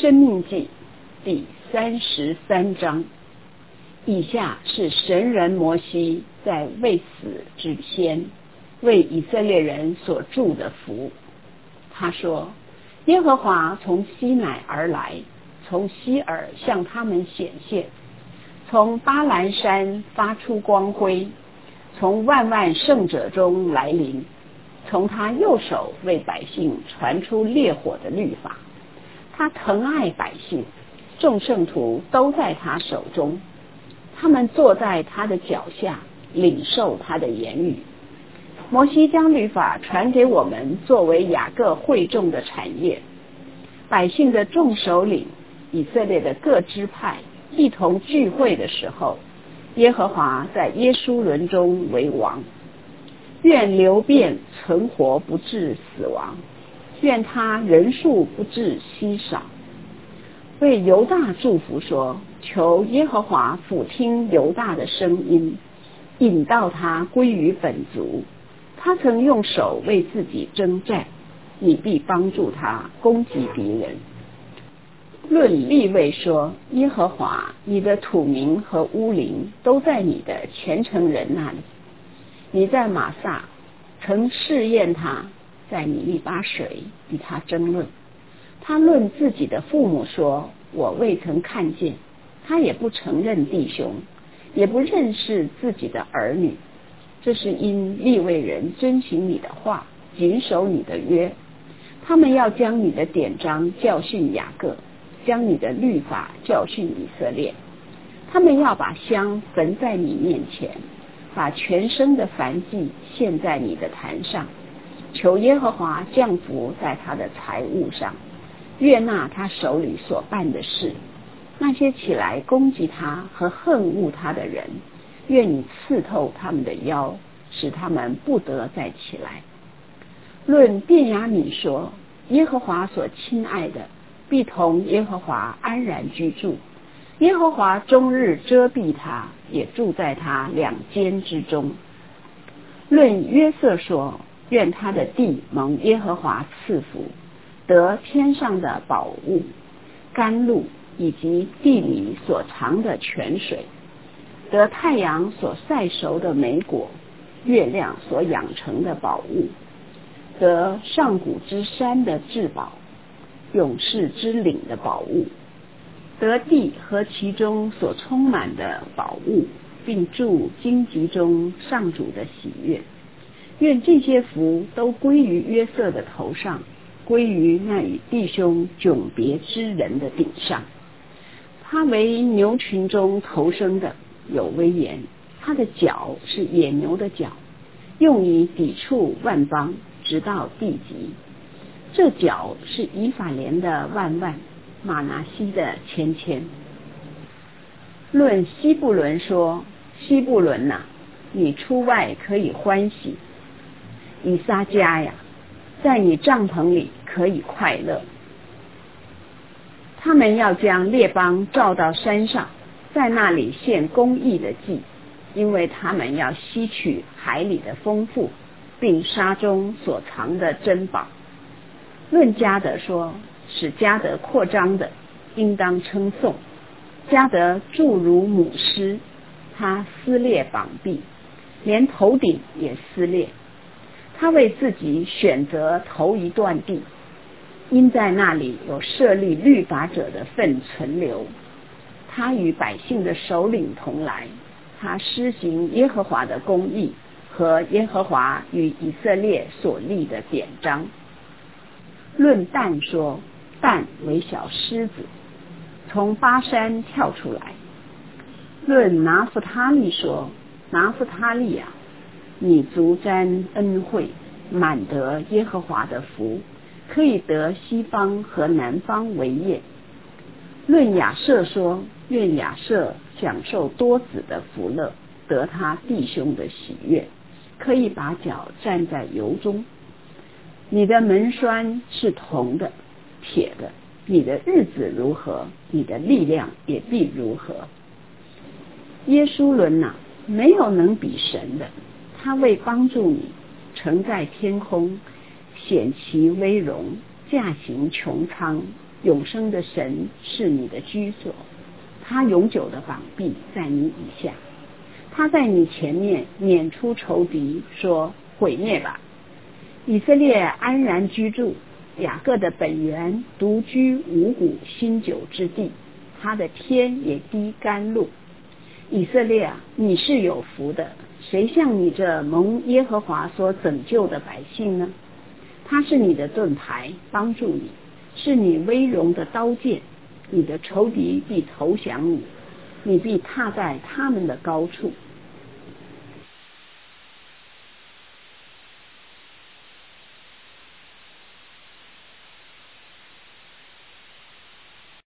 生命记第33章。以下是神人摩西在未死之前为以色列人所祝的福。他说，耶和华从西乃而来，从西珥向他们显现，从巴兰山发出光辉，从万万圣者中来临，从他右手为百姓传出烈火的律法。他疼爱百姓，众圣徒都在他手中，他们坐在他的脚下，领受他的言语。摩西将律法传给我们，作为雅各会众的产业。百姓的众首领，以色列的各支派一同聚会的时候，耶和华在耶书崙中为王。愿流便存活不致死亡，愿他人数不致稀少。为犹大祝福说，求耶和华俯听犹大的声音，引导他归于本族。他曾用手为自己征战，你必帮助他攻击敌人。论利未说，耶和华你的土民和乌灵都在你的虔诚人那里。你在玛撒曾试验他，在米利巴水与他争论。他论自己的父母说，我未曾看见。他也不承认弟兄，也不认识自己的儿女。这是因利未人遵行你的话，谨守你的约。他们要将你的典章教训雅各，将你的律法教训以色列。他们要把香焚在你面前，把全生的燔祭献在你的坛上。求耶和华降福在他的财物上，悦纳他手里所办的事。那些起来攻击他和恨恶他的人，愿你刺透他们的腰，使他们不得再起来。论便雅悯说，耶和华所亲爱的必同耶和华安然居住。耶和华终日遮蔽他，也住在他两肩之中。论约瑟说，愿他的地蒙耶和华赐福，得天上的宝物，甘露以及地里所藏的泉水，得太阳所晒熟的美果，月亮所养成的宝物，得上古之山的至宝，勇士之岭的宝物，得地和其中所充满的宝物，并住荆棘中上主的喜悦。愿这些福都归于约瑟的头上，归于那与弟兄迥别之人的顶上。他为牛群中头生的，有威严，他的角是野牛的角，用以抵触万邦，直到地极。这角是以法莲的万万，玛拿西的千千。论西布伦说，西布伦哪，你出外可以欢喜。以撒迦呀，在你帐篷里可以快乐。他们要将列邦召到山上，在那里献公义的祭，因为他们要吸取海里的丰富，并沙中所藏的珍宝。论迦得说，使迦得扩张的，应当称颂。迦得著如母狮，他撕裂膀臂，连头顶也撕裂。他为自己选择头一段地，因在那里有设立律法者的份存留。他与百姓的首领同来，他施行耶和华的公义和耶和华与以色列所立的典章。论但说，但为小狮子，从巴山跳出来。论拿弗他利说，拿弗他利啊，你足沾恩惠，满得耶和华的福，可以得西方和南方为业。论亚设说，愿亚设享受多子的福乐，得他弟兄的喜悦，可以把脚站在油中。你的门栓是铜的、铁的，你的日子如何，你的力量也必如何。耶书崙哪，没有能比神的，他为帮助你，乘在天空，显其威荣，驾行穹苍， 永生的神是你的居所，他永久的膀臂在你以下，他在你前面撵出仇敌，说毁灭吧。以色列安然居住，雅各的本源独居五谷新酒之地，他的天也滴甘露。以色列啊，你是有福的，谁像你这蒙耶和华所拯救的百姓呢？他是你的盾牌，帮助你，是你威荣的刀剑，你的仇敌必投降你，你必踏在他们的高处。